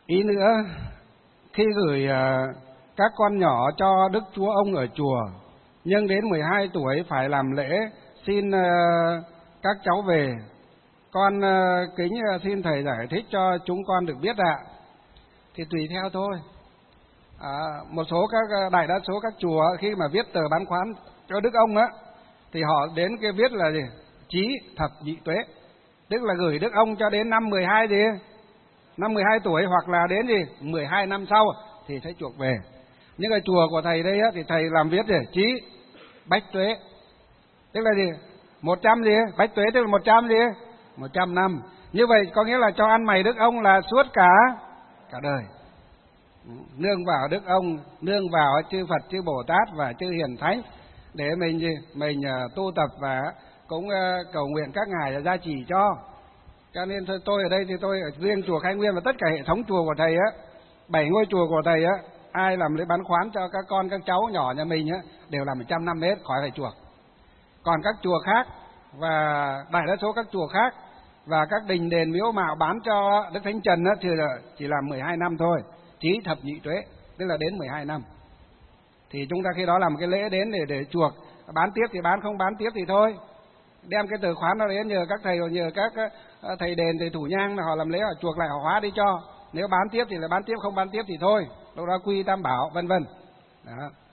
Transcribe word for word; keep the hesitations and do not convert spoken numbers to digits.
Ý nữa, khi gửi các con nhỏ cho Đức Chúa Ông ở chùa, nhưng đến mười hai tuổi phải làm lễ xin các cháu về. Con kính xin Thầy giải thích cho chúng con được biết ạ. Thì tùy theo thôi. À, một số các đại đa số các chùa khi mà viết tờ bán khoán cho Đức Ông á, thì họ đến cái viết là gì? Chí thập nhị tuế, tức là gửi Đức Ông cho đến năm mười hai gì? Năm mười hai tuổi, hoặc là đến gì? mười hai năm sau thì sẽ chuộc về. Nhưng cái chùa của thầy đây á, thì thầy làm viết gì? Chí bách tuế, tức là gì? một trăm gì? Bách tuế tức là một trăm gì? một trăm năm. Như vậy có nghĩa là cho ăn mày Đức Ông là suốt cả cả đời. Nương vào Đức Ông, nương vào chư Phật, chư Bồ Tát và chư Hiền Thánh để mình gì? Mình uh, tu tập và cũng uh, cầu nguyện các ngài gia trì cho. Cho nên tôi, tôi ở đây thì tôi ở riêng chùa Khai Nguyên và tất cả hệ thống chùa của thầy á, bảy ngôi chùa của thầy á, ai làm lễ bán khoán cho các con các cháu nhỏ nhà mình á đều là một trăm năm hết, khỏi phải chuộc. Còn các chùa khác và đại đa số các chùa khác và các đình đền miếu mạo bán cho Đức Thánh Trần á thì chỉ là mười hai năm thôi, chí thập nhị tuế, tức là đến mười hai năm. Thì chúng ta khi đó làm cái lễ đến để để chuộc, bán tiếp thì bán, không bán tiếp thì thôi. Đem cái tờ khoán đó đến nhờ các thầy, nhờ các thầy đền, thầy thủ nhang là họ làm lễ, họ chuộc lại, họ hóa đi cho. Nếu bán tiếp thì là bán tiếp, không bán tiếp thì thôi. Lúc đó quy tam bảo, vân vân. Đó.